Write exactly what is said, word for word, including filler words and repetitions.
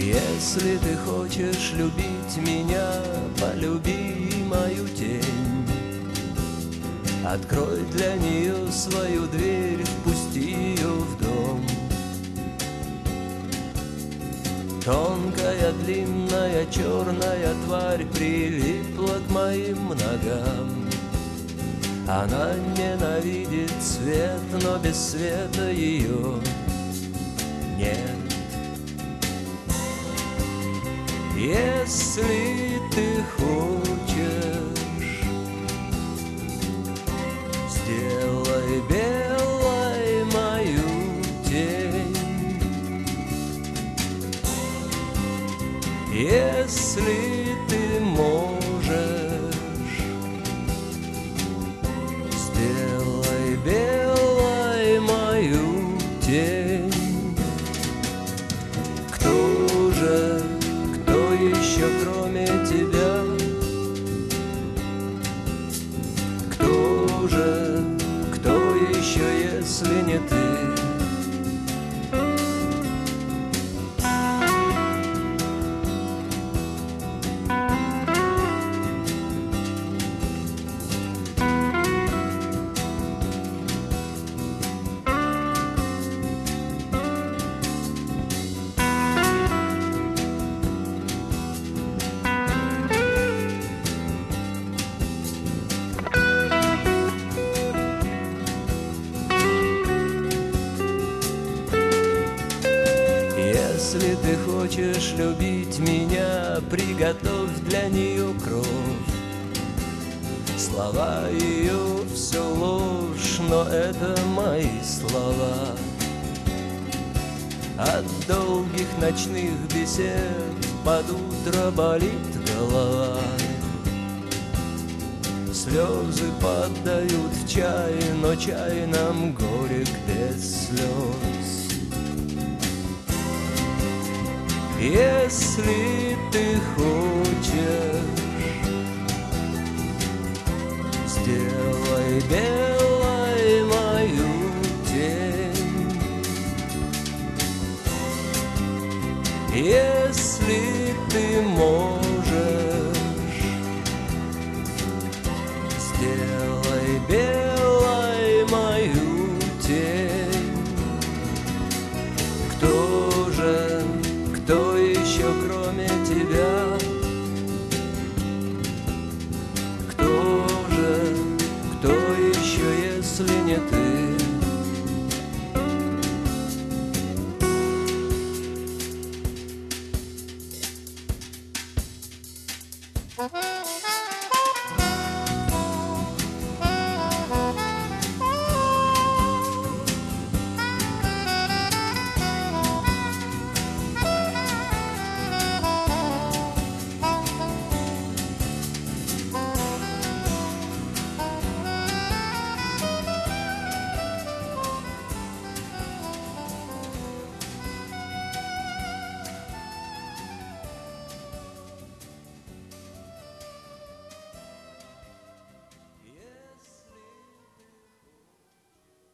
Если ты хочешь любить меня, полюби мою тень. Открой для нее свою дверь, впусти ее в дом. Тонкая, длинная, черная тварь прилипла к моим ногам. Она ненавидит свет, но без света ее нет. Если ты хочешь, сделай белой мою тень. Если ты можешь, сделай белой мою тень. Кто же, кто еще кроме тебя? Кто же, кто еще, если не ты? Если ты хочешь любить меня, приготовь для нее кровь. Слова ее все ложь, но это мои слова. От долгих ночных бесед под утро болит голова. Слезы падают в чай, но чай нам горек без слез. Если ты хочешь, сделай белой мою тень. Если ты можешь, сделай белой мою тень. Кто же, кто еще кроме тебя? Кто же, кто еще, если не ты? Mm-hmm.